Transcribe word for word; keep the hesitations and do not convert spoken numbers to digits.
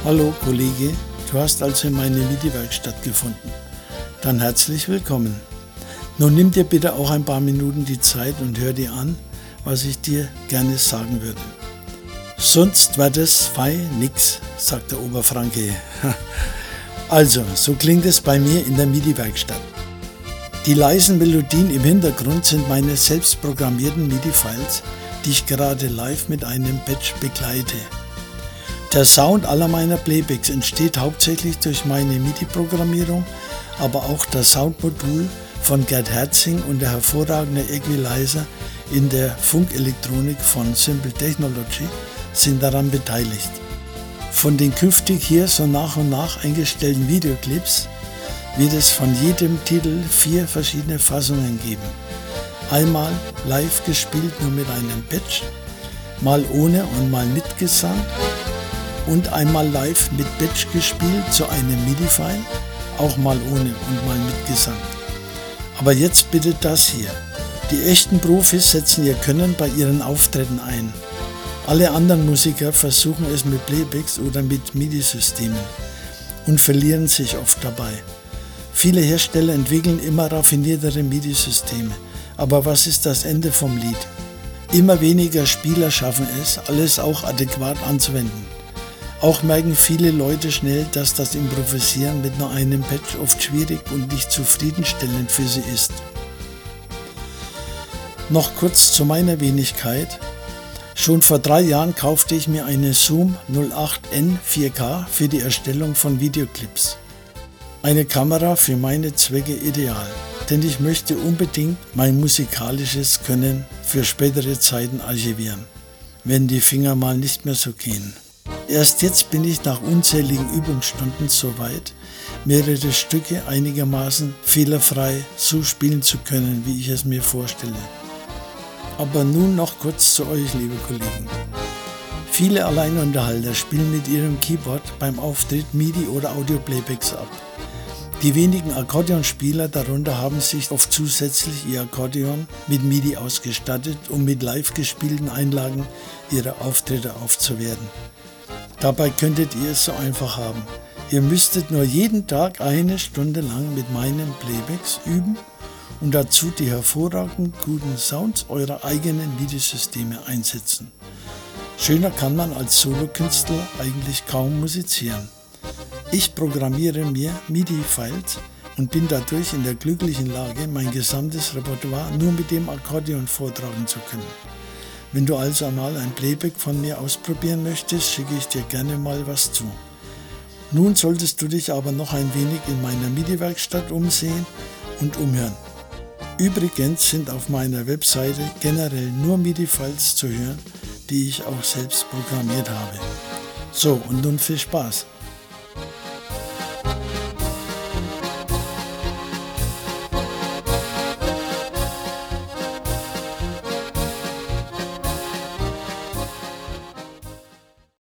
Hallo Kollege, du hast also in meine MIDI-Werkstatt gefunden. Dann herzlich willkommen. Nun nimm dir bitte auch ein paar Minuten die Zeit und hör dir an, was ich dir gerne sagen würde. Sonst wird es fei nix, sagt der Oberfranke. Also, so klingt es bei mir in der MIDI-Werkstatt. Die leisen Melodien im Hintergrund sind meine selbst programmierten MIDI-Files, die ich gerade live mit einem Patch begleite. Der Sound aller meiner Playbacks entsteht hauptsächlich durch meine MIDI-Programmierung, aber auch das Soundmodul von Gerd Herzing und der hervorragende Equalizer in der Funkelektronik von Simple Technology sind daran beteiligt. Von den künftig hier so nach und nach eingestellten Videoclips wird es von jedem Titel vier verschiedene Fassungen geben. Einmal live gespielt nur mit einem Patch, mal ohne und mal mit Gesang und einmal live mit Patch gespielt zu einem MIDI-File, auch mal ohne und mal mit Gesang. Aber jetzt bitte das hier. Die echten Profis setzen ihr Können bei ihren Auftritten ein. Alle anderen Musiker versuchen es mit Playbacks oder mit MIDI-Systemen und verlieren sich oft dabei. Viele Hersteller entwickeln immer raffiniertere MIDI-Systeme, aber was ist das Ende vom Lied? Immer weniger Spieler schaffen es, alles auch adäquat anzuwenden. Auch merken viele Leute schnell, dass das Improvisieren mit nur einem Patch oft schwierig und nicht zufriedenstellend für sie ist. Noch kurz zu meiner Wenigkeit. Schon vor drei Jahren kaufte ich mir eine Zoom null acht N vier K für die Erstellung von Videoclips. Eine Kamera für meine Zwecke ideal, denn ich möchte unbedingt mein musikalisches Können für spätere Zeiten archivieren, wenn die Finger mal nicht mehr so gehen. Erst jetzt bin ich nach unzähligen Übungsstunden so weit, mehrere Stücke einigermaßen fehlerfrei so spielen zu können, wie ich es mir vorstelle. Aber nun noch kurz zu euch, liebe Kollegen. Viele Alleinunterhalter spielen mit ihrem Keyboard beim Auftritt MIDI oder Audio-Playbacks ab. Die wenigen Akkordeonspieler darunter haben sich oft zusätzlich ihr Akkordeon mit MIDI ausgestattet, um mit live gespielten Einlagen ihre Auftritte aufzuwerten. Dabei könntet ihr es so einfach haben. Ihr müsstet nur jeden Tag eine Stunde lang mit meinen Playbacks üben und dazu die hervorragend guten Sounds eurer eigenen MIDI-Systeme einsetzen. Schöner kann man als Solokünstler eigentlich kaum musizieren. Ich programmiere mir MIDI-Files und bin dadurch in der glücklichen Lage, mein gesamtes Repertoire nur mit dem Akkordeon vortragen zu können. Wenn du also einmal ein Playback von mir ausprobieren möchtest, schicke ich dir gerne mal was zu. Nun solltest du dich aber noch ein wenig in meiner MIDI-Werkstatt umsehen und umhören. Übrigens sind auf meiner Webseite generell nur MIDI-Files zu hören, die ich auch selbst programmiert habe. So, und nun viel Spaß!